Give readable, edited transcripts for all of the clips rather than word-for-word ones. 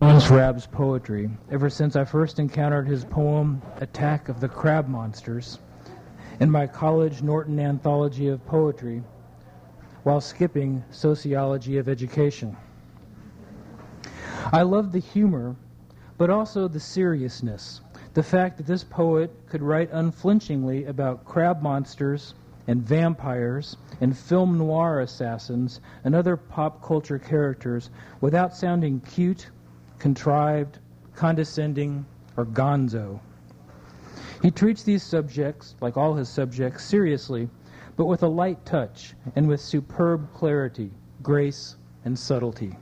Lawrence Rabb's poetry ever since I first encountered his poem Attack of the Crab Monsters in my college Norton Anthology of Poetry while skipping Sociology of Education. I loved the humor, but also the seriousness, the fact that this poet could write unflinchingly about crab monsters and vampires and film noir assassins and other pop culture characters without sounding cute, contrived, condescending, or gonzo. He treats these subjects, like all his subjects, seriously, but with a light touch and with superb clarity, grace, and subtlety.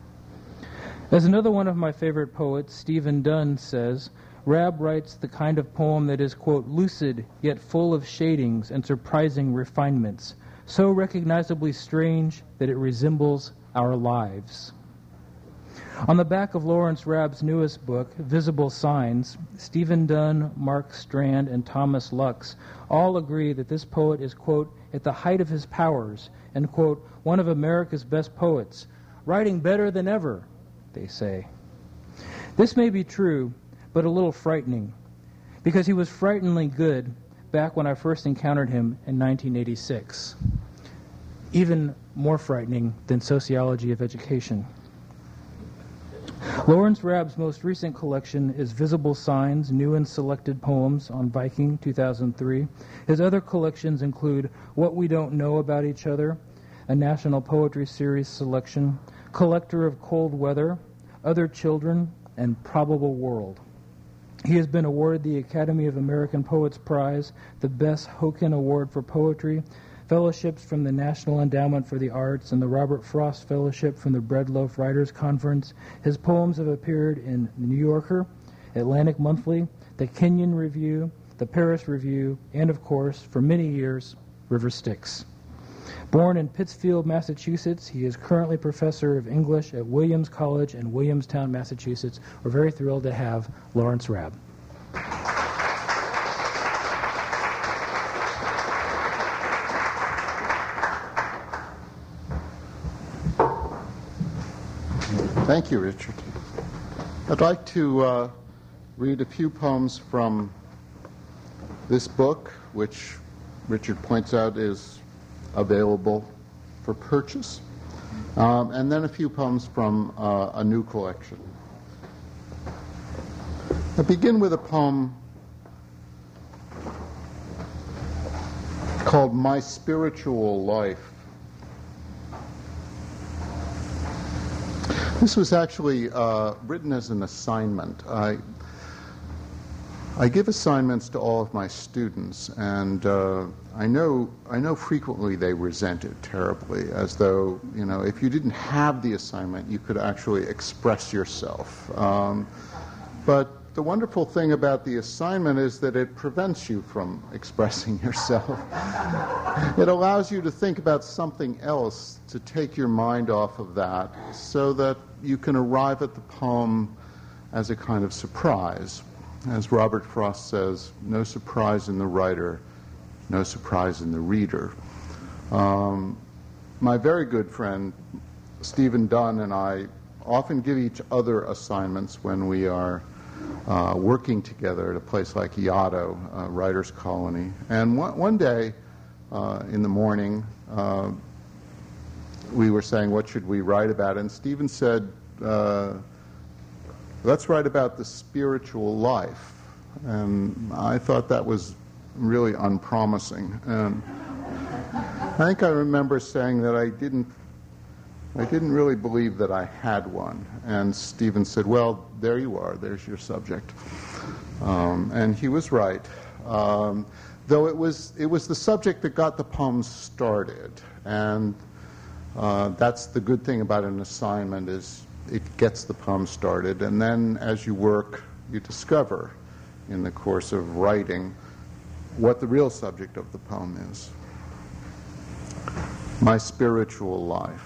As another one of my favorite poets, Stephen Dunn, says, Rabb writes the kind of poem that is, quote, lucid yet full of shadings and surprising refinements, so recognizably strange that it resembles our lives. On the back of Lawrence Rabb's newest book, Visible Signs, Stephen Dunn, Mark Strand, and Thomas Lux all agree that this poet is, quote, at the height of his powers, and, quote, one of America's best poets, writing better than ever, they say. This may be true, but a little frightening, because he was frighteningly good back when I first encountered him in 1986. Even more frightening than Sociology of Education. Lawrence Rabb's most recent collection is Visible Signs, New and Selected Poems on Viking, 2003. His other collections include What We Don't Know About Each Other, a National Poetry Series selection, Collector of Cold Weather, Other Children, and Probable World. He has been awarded the Academy of American Poets Prize, the Bess Hoken Award for Poetry, fellowships from the National Endowment for the Arts, and the Robert Frost Fellowship from the Bread Loaf Writers Conference. His poems have appeared in The New Yorker, Atlantic Monthly, the Kenyon Review, the Paris Review, and, of course, for many years, River Styx. Born in Pittsfield, Massachusetts, he is currently professor of English at Williams College in Williamstown, Massachusetts. We're very thrilled to have Lawrence Rabb. Thank you, Richard. I'd like to read a few poems from this book, which Richard points out is available for purchase, and then a few poems from a new collection. I begin with a poem called My Spiritual Life. This was actually written as an assignment. I give assignments to all of my students, and I know frequently they resent it terribly, as though, you know, if you didn't have the assignment, you could actually express yourself. But the wonderful thing about the assignment is that it prevents you from expressing yourself. It allows you to think about something else, to take your mind off of that, so that you can arrive at the poem as a kind of surprise. As Robert Frost says, no surprise in the writer, no surprise in the reader. My very good friend, Stephen Dunn, and I often give each other assignments when we are working together at a place like Yaddo, Writers' Colony. And one day in the morning, we were saying, what should we write about? And Stephen said, let's write about the spiritual life. And I thought that was really unpromising. And I think I remember saying that I didn't really believe that I had one. And Stephen said, well, there you are, there's your subject. And he was right. Though it was the subject that got the poem started. And that's the good thing about an assignment, is it gets the poem started, and then as you work, you discover in the course of writing what the real subject of the poem is. My spiritual life.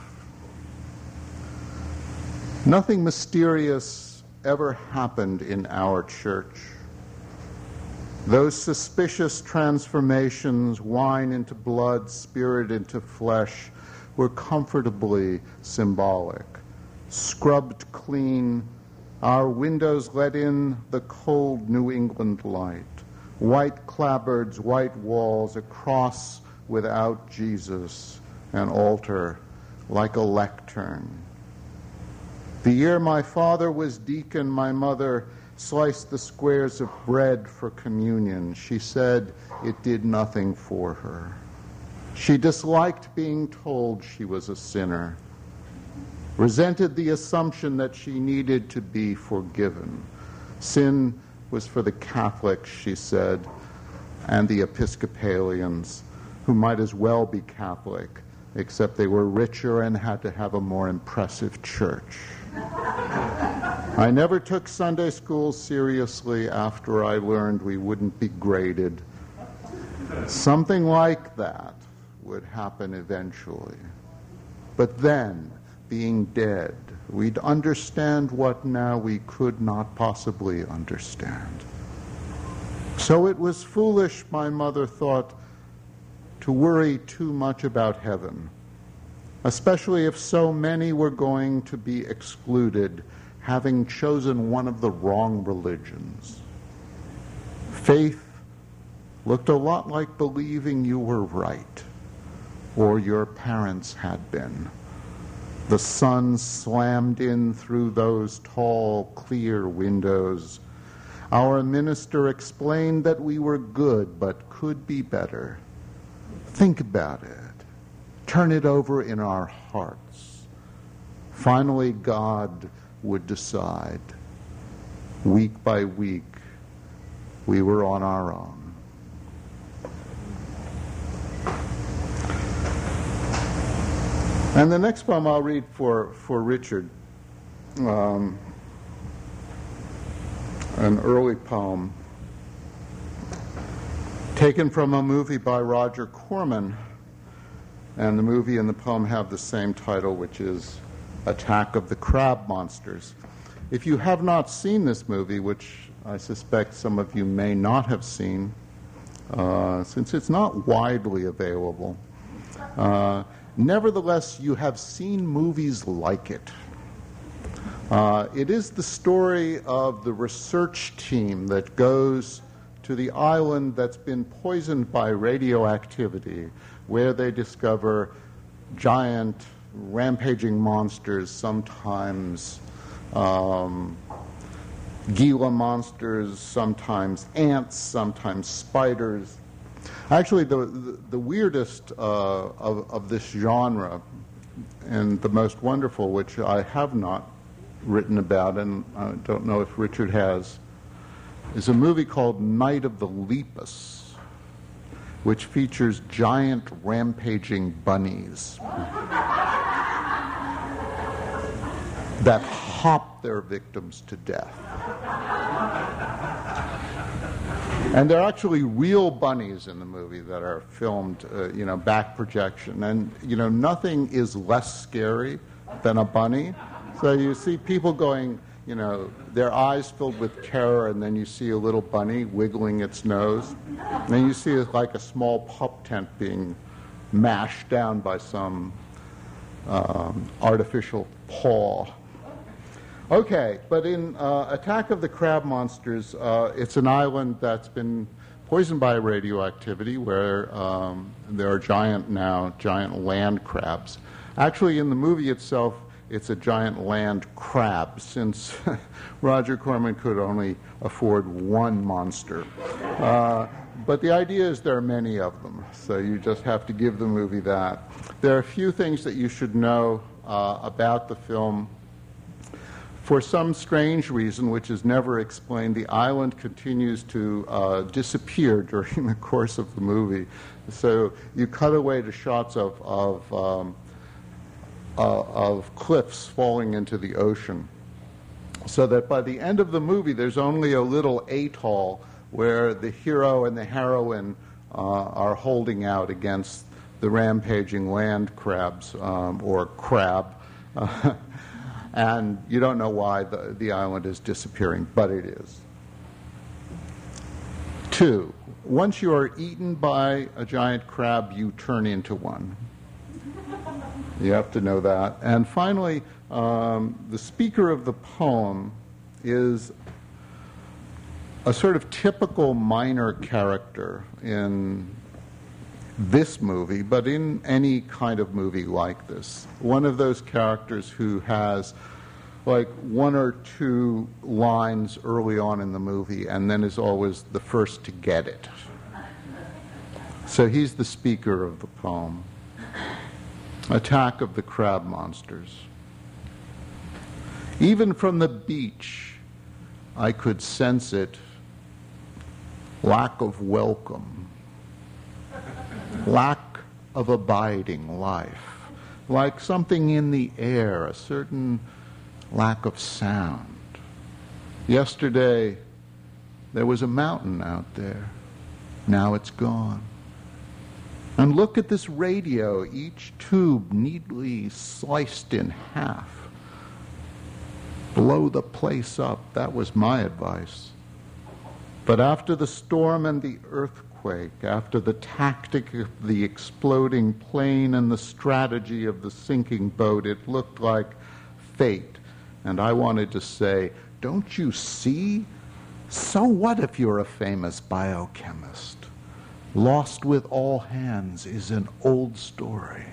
Nothing mysterious ever happened in our church. Those suspicious transformations, wine into blood, spirit into flesh, were comfortably symbolic. Scrubbed clean, Our windows let in the cold New England light. White clapboards, white walls, a cross without Jesus, an altar like a lectern. The year my father was deacon, my mother sliced the squares of bread for communion. She said it did nothing for her. She disliked being told she was a sinner, resented the assumption that she needed to be forgiven. Sin was for the Catholics, she said, and the Episcopalians, who might as well be Catholic, except they were richer and had to have a more impressive church. I never took Sunday school seriously after I learned we wouldn't be graded. Something like that would happen eventually. But then, being dead, we'd understand what now we could not possibly understand. So it was foolish, my mother thought, to worry too much about heaven, especially if so many were going to be excluded, having chosen one of the wrong religions. Faith looked a lot like believing you were right, or your parents had been. The sun slammed in through those tall, clear windows. Our minister explained that we were good but could be better. Think about it. Turn it over in our hearts. Finally, God would decide. Week by week, we were on our own. And the next poem I'll read for Richard, an early poem taken from a movie by Roger Corman, and the movie and the poem have the same title, which is Attack of the Crab Monsters. If you have not seen this movie, which I suspect some of you may not have seen, since it's not widely available, nevertheless, you have seen movies like it. It is the story of the research team that goes to the island that's been poisoned by radioactivity, where they discover giant rampaging monsters, sometimes Gila monsters, sometimes ants, sometimes spiders. Actually, the weirdest of this genre, and the most wonderful, which I have not written about, and I don't know if Richard has, is a movie called Night of the Lepus, which features giant rampaging bunnies that hop their victims to death. And there are actually real bunnies in the movie that are filmed, back projection. And, nothing is less scary than a bunny. So you see people going, their eyes filled with terror, and then you see a little bunny wiggling its nose. And then you see like a small pup tent being mashed down by some artificial paw. Okay, but in Attack of the Crab Monsters, it's an island that's been poisoned by radioactivity where there are giant land crabs. Actually, in the movie itself, it's a giant land crab, since Roger Corman could only afford one monster. But the idea is there are many of them, so you just have to give the movie that. There are a few things that you should know about the film. For some strange reason, which is never explained, the island continues to disappear during the course of the movie. So you cut away to shots of cliffs falling into the ocean, so that by the end of the movie, there's only a little atoll where the hero and the heroine are holding out against the rampaging land crabs, or crab. And you don't know why the island is disappearing, but it is. 2, once you are eaten by a giant crab, you turn into one. You have to know that. And finally, the speaker of the poem is a sort of typical minor character in this movie, but in any kind of movie like this. One of those characters who has like one or two lines early on in the movie and then is always the first to get it. So he's the speaker of the poem. Attack of the Crab Monsters. Even from the beach, I could sense it. Lack of welcome. Lack of abiding life. Like something in the air, a certain lack of sound. Yesterday, there was a mountain out there. Now it's gone. And look at this radio, each tube neatly sliced in half. Blow the place up, that was my advice. But after the storm and the earthquake, after the tactic of the exploding plane and the strategy of the sinking boat, it looked like fate. And I wanted to say, don't you see? So what if you're a famous biochemist? Lost with all hands is an old story.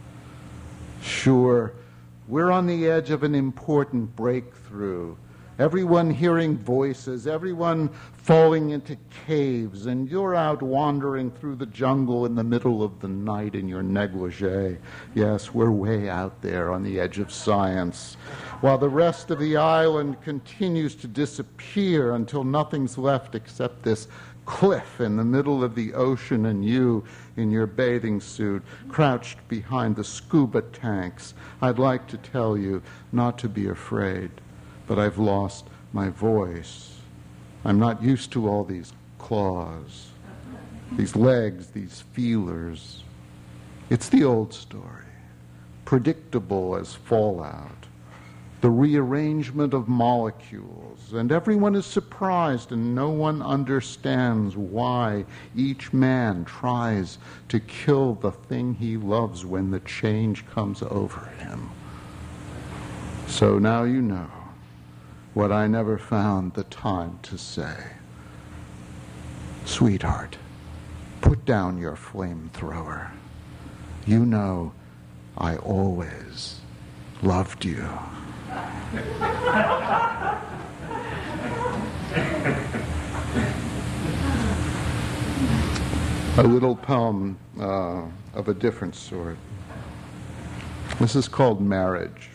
Sure, we're on the edge of an important breakthrough. Everyone hearing voices, everyone falling into caves, and you're out wandering through the jungle in the middle of the night in your negligee. Yes, we're way out there on the edge of science, while the rest of the island continues to disappear until nothing's left except this cliff in the middle of the ocean and you in your bathing suit, crouched behind the scuba tanks. I'd like to tell you not to be afraid, but I've lost my voice. I'm not used to all these claws, these legs, these feelers. It's the old story, predictable as fallout, the rearrangement of molecules, and everyone is surprised and no one understands why each man tries to kill the thing he loves when the change comes over him. So now you know what I never found the time to say. Sweetheart, put down your flamethrower. You know I always loved you. A little poem of a different sort. This is called Marriage.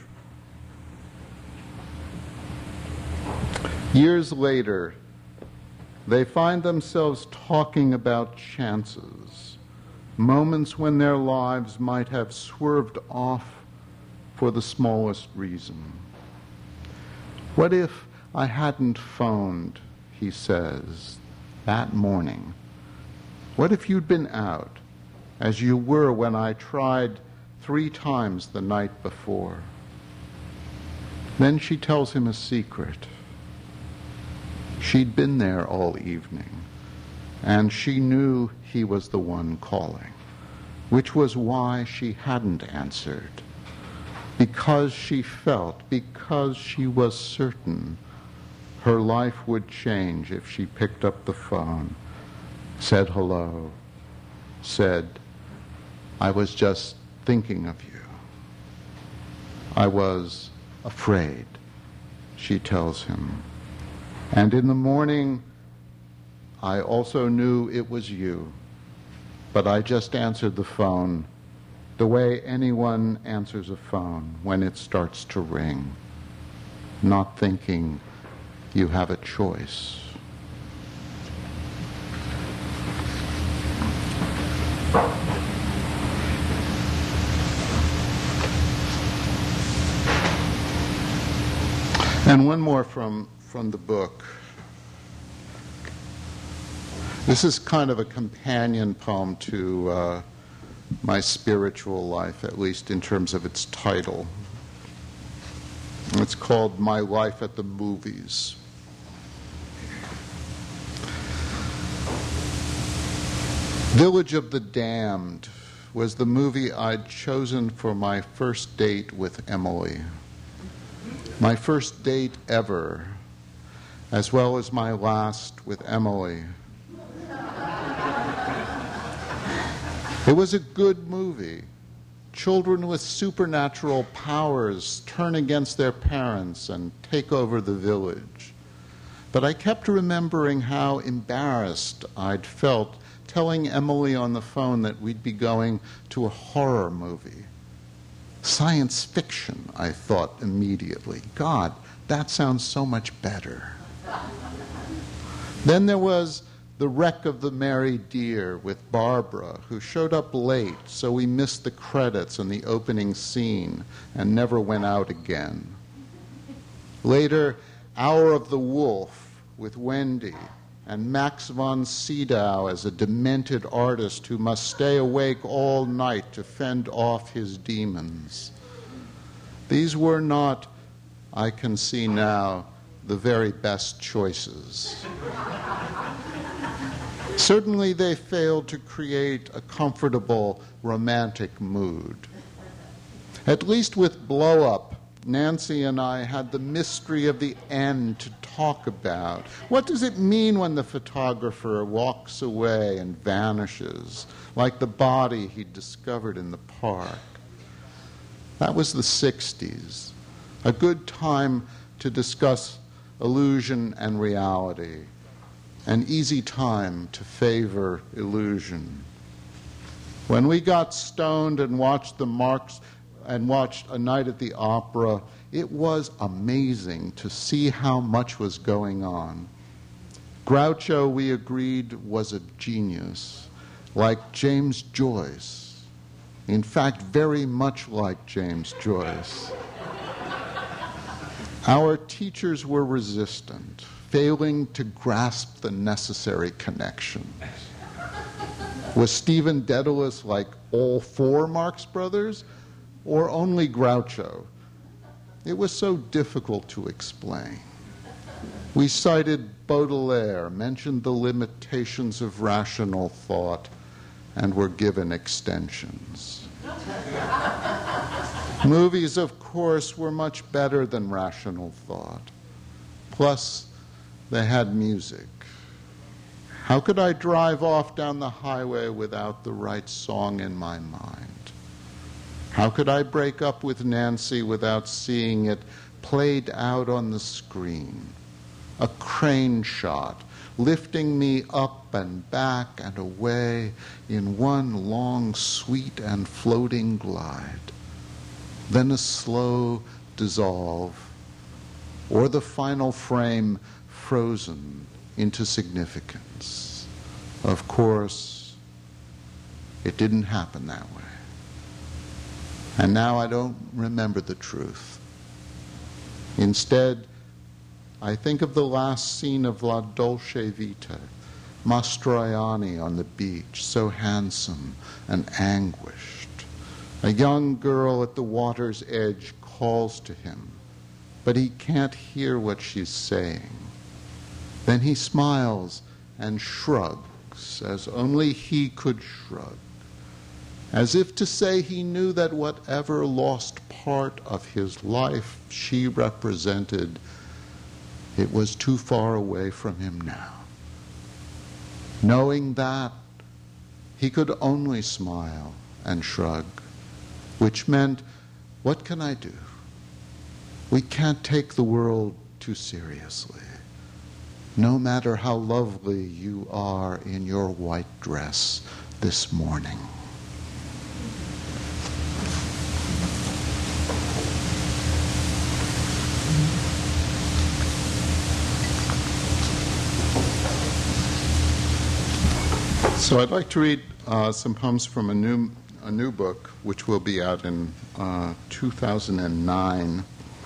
Years later, they find themselves talking about chances, moments when their lives might have swerved off for the smallest reason. What if I hadn't phoned, he says, that morning? What if you'd been out, as you were when I tried 3 times the night before? Then she tells him a secret. She'd been there all evening, and she knew he was the one calling, which was why she hadn't answered. Because she felt, because she was certain her life would change if she picked up the phone, said hello, said, I was just thinking of you. I was afraid, she tells him. And in the morning, I also knew it was you, but I just answered the phone the way anyone answers a phone when it starts to ring, not thinking you have a choice. And one more from the book. This is kind of a companion poem to my spiritual life, at least in terms of its title. It's called My Life at the Movies. Village of the Damned was the movie I'd chosen for my first date with Emily. My first date ever, as well as my last with Emily. It was a good movie. Children with supernatural powers turn against their parents and take over the village. But I kept remembering how embarrassed I'd felt telling Emily on the phone that we'd be going to a horror movie. Science fiction, I thought immediately. God, that sounds so much better. Then there was The Wreck of the Mary Deer with Barbara, who showed up late, so we missed the credits and the opening scene and never went out again. Later, Hour of the Wolf with Wendy, and Max von Sydow as a demented artist who must stay awake all night to fend off his demons. These were not, I can see now, the very best choices. Certainly they failed to create a comfortable, romantic mood. At least with Blow Up, Nancy and I had the mystery of the end to talk about. What does it mean when the photographer walks away and vanishes, like the body he discovered in the park? That was the 60s, a good time to discuss illusion and reality, an easy time to favor illusion. When we got stoned and watched the Marx and watched A Night at the Opera, it was amazing to see how much was going on. Groucho, we agreed, was a genius, like James Joyce. In fact, very much like James Joyce. Our teachers were resistant, failing to grasp the necessary connections. Was Stephen Dedalus like all four Marx Brothers, or only Groucho? It was so difficult to explain. We cited Baudelaire, mentioned the limitations of rational thought, and were given extensions. Movies, of course, were much better than rational thought. Plus, they had music. How could I drive off down the highway without the right song in my mind? How could I break up with Nancy without seeing it played out on the screen? A crane shot, lifting me up and back and away in one long, sweet and floating glide. Then a slow dissolve, or the final frame frozen into significance. Of course, it didn't happen that way. And now I don't remember the truth. Instead, I think of the last scene of La Dolce Vita, Mastroianni on the beach, so handsome and anguished. A young girl at the water's edge calls to him, but he can't hear what she's saying. Then he smiles and shrugs, as only he could shrug, as if to say he knew that whatever lost part of his life she represented, it was too far away from him now. Knowing that, he could only smile and shrug, which meant, what can I do? We can't take the world too seriously. No matter how lovely you are in your white dress this morning. So I'd like to read some poems from a new book, which will be out in 2009.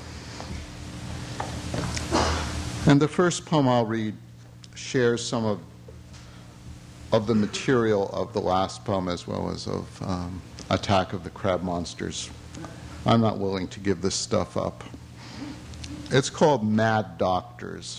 And the first poem I'll read shares some of the material of the last poem, as well as of Attack of the Crab Monsters. I'm not willing to give this stuff up. It's called Mad Doctors.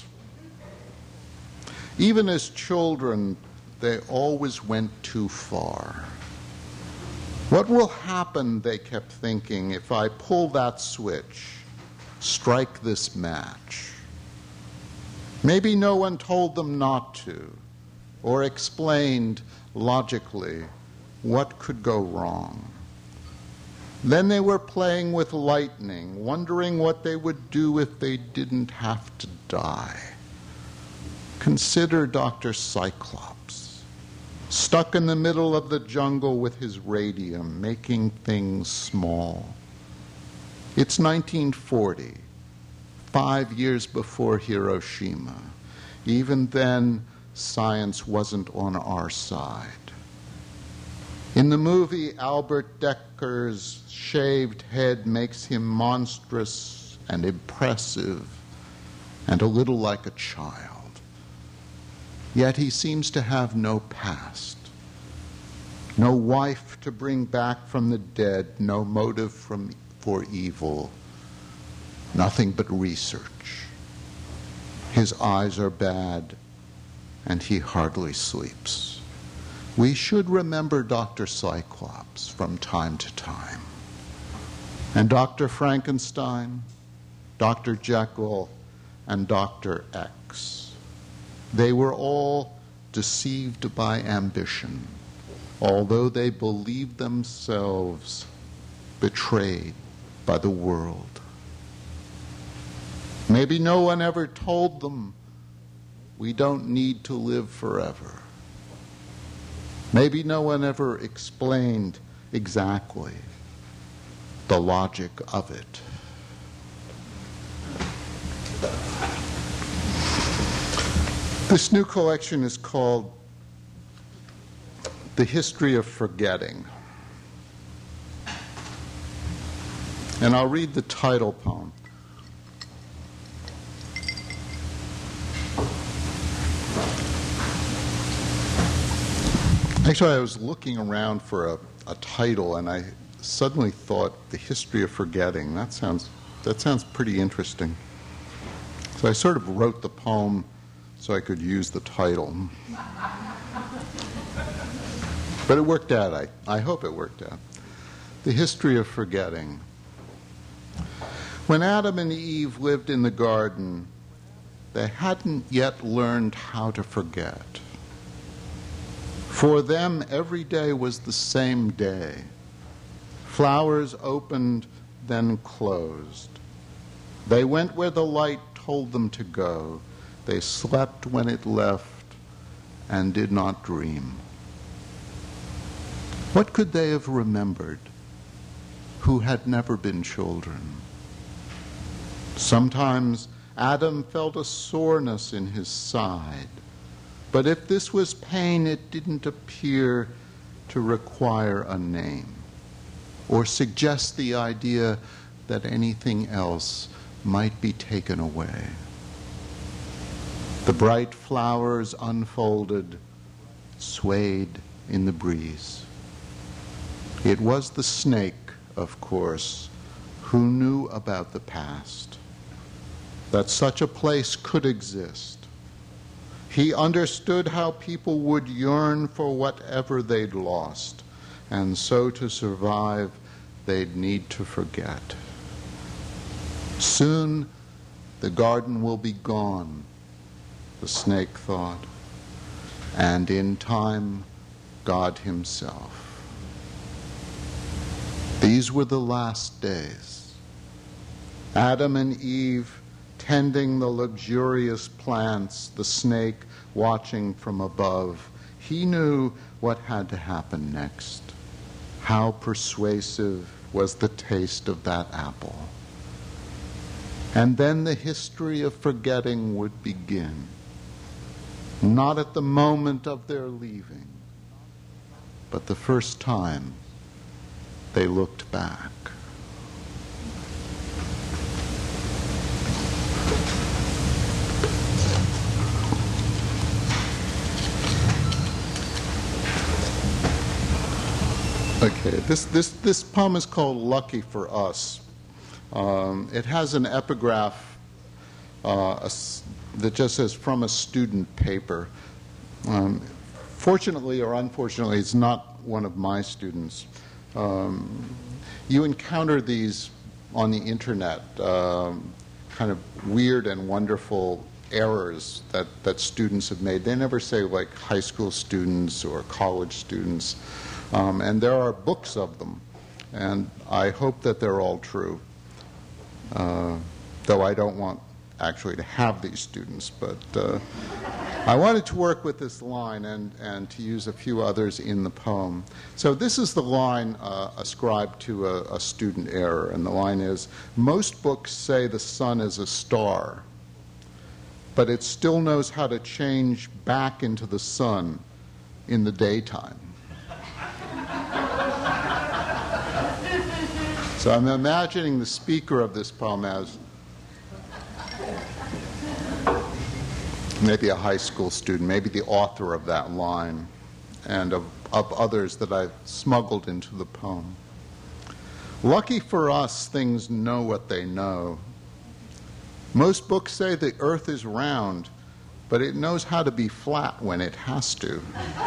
Even as children, they always went too far. What will happen, they kept thinking, if I pull that switch, strike this match? Maybe no one told them not to, or explained logically what could go wrong. Then they were playing with lightning, wondering what they would do if they didn't have to die. Consider Dr. Cyclops, stuck in the middle of the jungle with his radium, making things small. It's 1940, 5 years before Hiroshima. Even then, science wasn't on our side. In the movie, Albert Decker's shaved head makes him monstrous and impressive and a little like a child. Yet he seems to have no past, no wife to bring back from the dead, no motive for evil, nothing but research. His eyes are bad, and he hardly sleeps. We should remember Dr. Cyclops from time to time. And Dr. Frankenstein, Dr. Jekyll, and Dr. X. They were all deceived by ambition, although they believed themselves betrayed by the world. Maybe no one ever told them we don't need to live forever. Maybe no one ever explained exactly the logic of it. This new collection is called The History of Forgetting. And I'll read the title poem. Actually, I was looking around for a title, and I suddenly thought, The History of Forgetting. That sounds pretty interesting. So I sort of wrote the poem so I could use the title. But it worked out. I hope it worked out. The History of Forgetting. When Adam and Eve lived in the garden, they hadn't yet learned how to forget. For them, every day was the same day. Flowers opened, then closed. They went where the light told them to go. They slept when it left and did not dream. What could they have remembered who had never been children? Sometimes Adam felt a soreness in his side, but if this was pain, it didn't appear to require a name or suggest the idea that anything else might be taken away. The bright flowers unfolded, swayed in the breeze. It was the snake, of course, who knew about the past, that such a place could exist. He understood how people would yearn for whatever they'd lost, and so to survive, they'd need to forget. Soon, the garden will be gone, the snake thought, and in time, God himself. These were the last days. Adam and Eve tending the luxurious plants, the snake watching from above. He knew what had to happen next. How persuasive was the taste of that apple. And then the history of forgetting would begin. Not at the moment of their leaving, but the first time they looked back. Okay, this poem is called Lucky for Us. It has an epigraph that just says, from a student paper. Fortunately or unfortunately, it's not one of my students. You encounter these on the internet, kind of weird and wonderful errors that students have made. They never say like high school students or college students. And there are books of them. And I hope that they're all true. Though I don't want actually to have these students. But I wanted to work with this line and to use a few others in the poem. So this is the line ascribed to a student error. And the line is, most books say the sun is a star, but it still knows how to change back into the sun in the daytime. So I'm imagining the speaker of this poem as maybe a high school student, maybe the author of that line, and of others that I've smuggled into the poem. Lucky for us, things know what they know. Most books say the earth is round, but it knows how to be flat when it has to.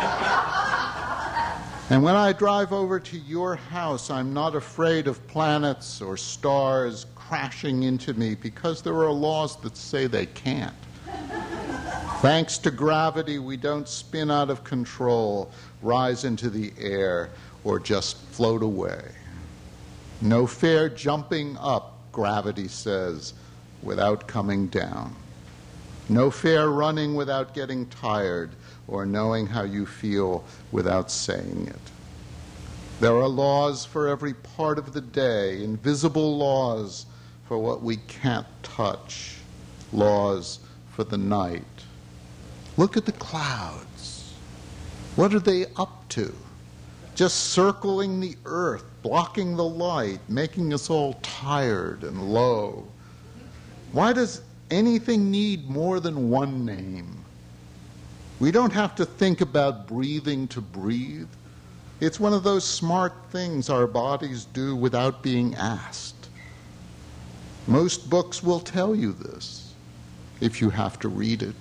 And when I drive over to your house, I'm not afraid of planets or stars crashing into me because there are laws that say they can't. Thanks to gravity, we don't spin out of control, rise into the air, or just float away. No fair jumping up, gravity says, without coming down. No fair running without getting tired or knowing how you feel without saying it. There are laws for every part of the day, invisible laws for what we can't touch, laws for the night. Look at the clouds. What are they up to? Just circling the earth, blocking the light, making us all tired and low. Why does anything need more than one name? We don't have to think about breathing to breathe. It's one of those smart things our bodies do without being asked. Most books will tell you this, if you have to read it.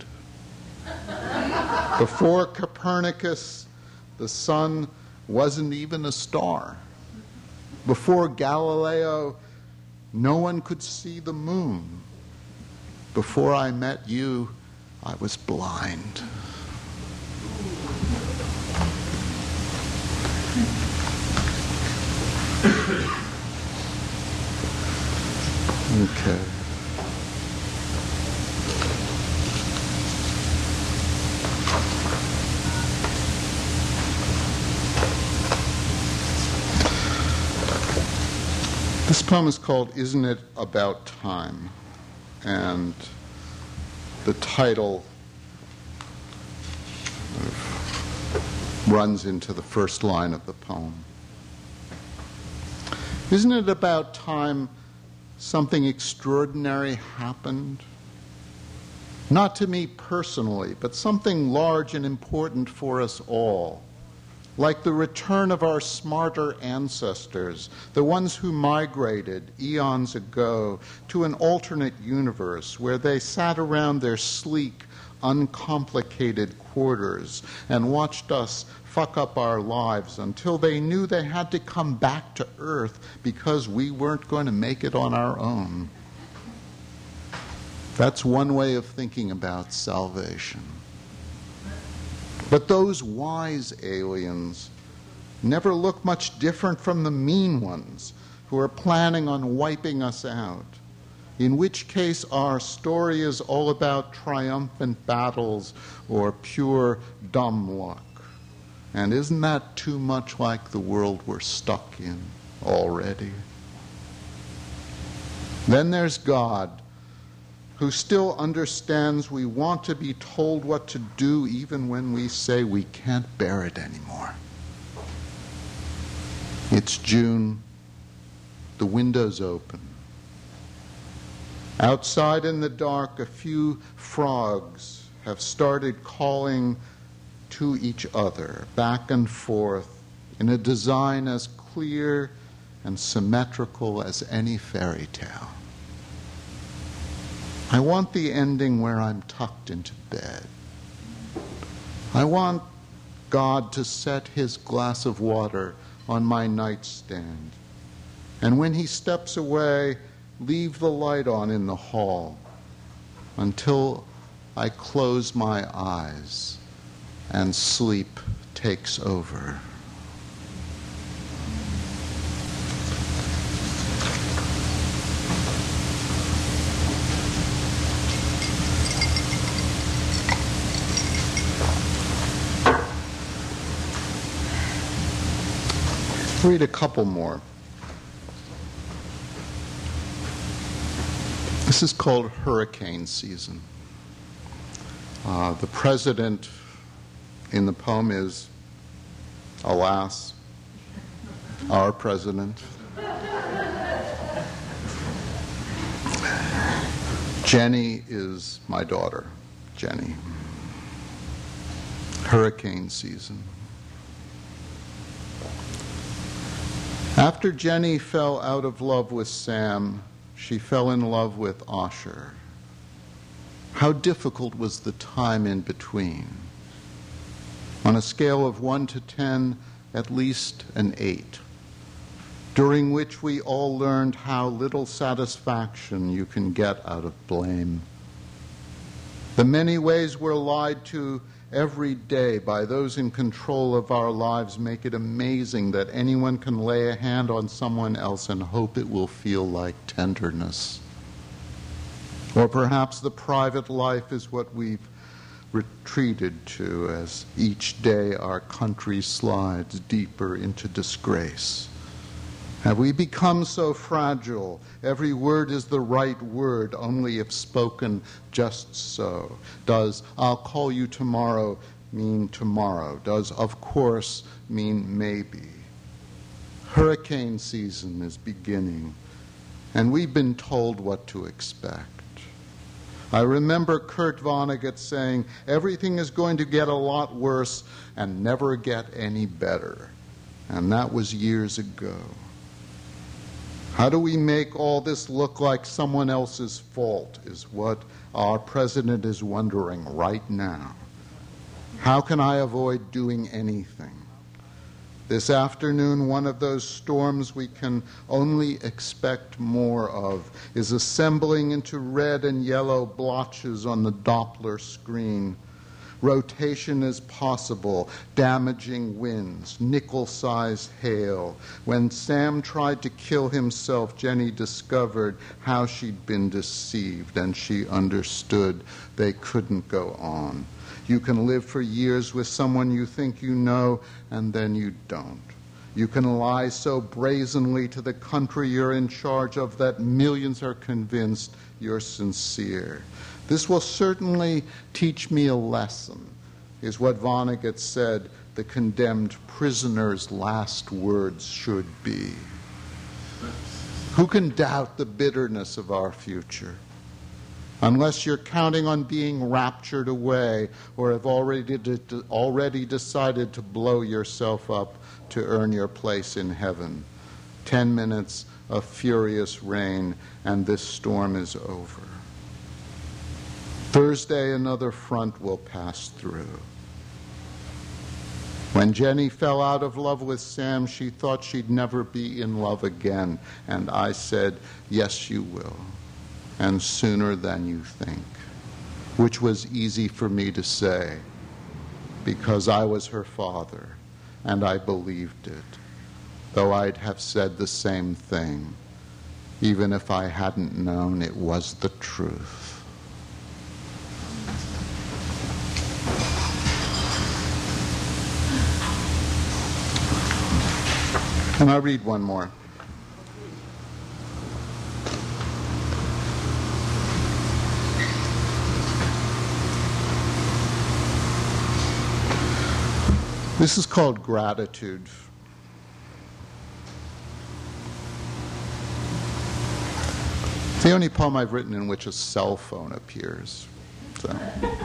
Before Copernicus, the sun wasn't even a star. Before Galileo, no one could see the moon. Before I met you, I was blind. Okay. This poem is called Isn't It About Time? And the title runs into the first line of the poem. Isn't it about time something extraordinary happened? Not to me personally, but something large and important for us all. Like the return of our smarter ancestors, the ones who migrated eons ago to an alternate universe where they sat around their sleek, uncomplicated quarters and watched us fuck up our lives until they knew they had to come back to Earth because we weren't going to make it on our own. That's one way of thinking about salvation. But those wise aliens never look much different from the mean ones who are planning on wiping us out, in which case our story is all about triumphant battles or pure dumb luck. And isn't that too much like the world we're stuck in already? Then there's God, who still understands we want to be told what to do even when we say we can't bear it anymore. It's June. The window's open. Outside in the dark, a few frogs have started calling to each other, back and forth, in a design as clear and symmetrical as any fairy tale. I want the ending where I'm tucked into bed. I want God to set his glass of water on my nightstand, and when he steps away, leave the light on in the hall until I close my eyes and sleep takes over. Read a couple more. This is called hurricane season. The president in the poem is, alas, our president. Jenny is my daughter, Jenny. Hurricane season. After Jenny fell out of love with Sam, she fell in love with Asher. How difficult was the time in between? On a scale of 1 to 10, at least an 8, during which we all learned how little satisfaction you can get out of blame. The many ways we're lied to every day by those in control of our lives make it amazing that anyone can lay a hand on someone else and hope it will feel like tenderness. Or perhaps the private life is what we've retreated to as each day our country slides deeper into disgrace. Have we become so fragile? Every word is the right word, only if spoken just so. Does "I'll call you tomorrow" mean tomorrow? Does "of course" mean maybe? Hurricane season is beginning, and we've been told what to expect. I remember Kurt Vonnegut saying, everything is going to get a lot worse and never get any better. And that was years ago. How do we make all this look like someone else's fault is what our president is wondering right now. How can I avoid doing anything? This afternoon, one of those storms we can only expect more of is assembling into red and yellow blotches on the Doppler screen. Rotation is possible, damaging winds, nickel-sized hail. When Sam tried to kill himself, Jenny discovered how she'd been deceived, and she understood they couldn't go on. You can live for years with someone you think you know, and then you don't. You can lie so brazenly to the country you're in charge of that millions are convinced you're sincere. This will certainly teach me a lesson, is what Vonnegut said the condemned prisoner's last words should be. Who can doubt the bitterness of our future? Unless you're counting on being raptured away or have already decided to blow yourself up to earn your place in heaven. 10 minutes of furious rain and this storm is over. Thursday, another front will pass through. When Jenny fell out of love with Sam, she thought she'd never be in love again. And I said, yes, you will. And sooner than you think. Which was easy for me to say, because I was her father, and I believed it. Though I'd have said the same thing, even if I hadn't known it was the truth. And I'll read one more. This is called Gratitude. It's the only poem I've written in which a cell phone appears. So.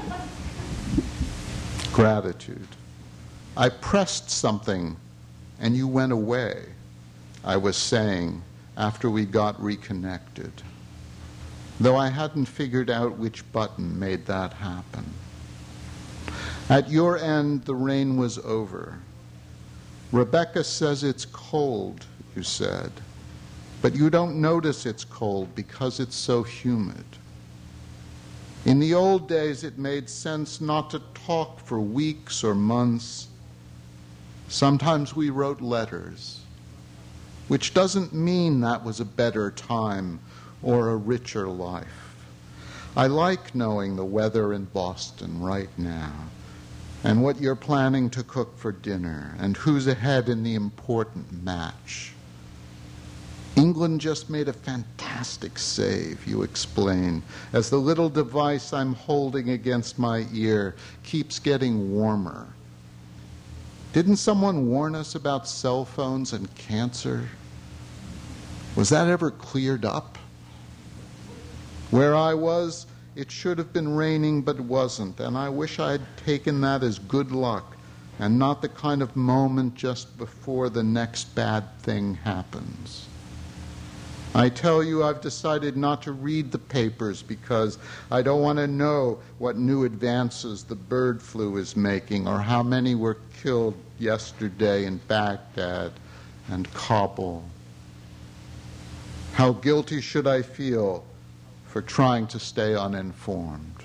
Gratitude. I pressed something and you went away, I was saying after we got reconnected, though I hadn't figured out which button made that happen. At your end, the rain was over. Rebecca says it's cold, you said, but you don't notice it's cold because it's so humid. In the old days, it made sense not to talk for weeks or months. Sometimes we wrote letters, which doesn't mean that was a better time or a richer life. I like knowing the weather in Boston right now, and what you're planning to cook for dinner, and who's ahead in the important match. England just made a fantastic save, you explain, as the little device I'm holding against my ear keeps getting warmer. Didn't someone warn us about cell phones and cancer? Was that ever cleared up? Where I was, it should have been raining, but wasn't, and I wish I had taken that as good luck and not the kind of moment just before the next bad thing happens. I tell you, I've decided not to read the papers because I don't want to know what new advances the bird flu is making or how many were killed yesterday in Baghdad and Kabul. How guilty should I feel for trying to stay uninformed?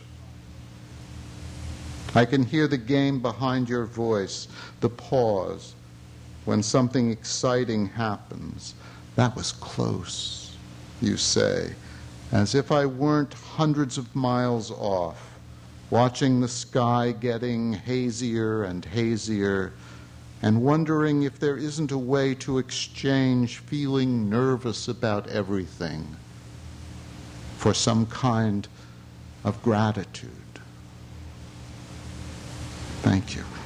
I can hear the game behind your voice, the pause, when something exciting happens. That was close, you say, as if I weren't hundreds of miles off, watching the sky getting hazier and hazier, and wondering if there isn't a way to exchange feeling nervous about everything for some kind of gratitude. Thank you.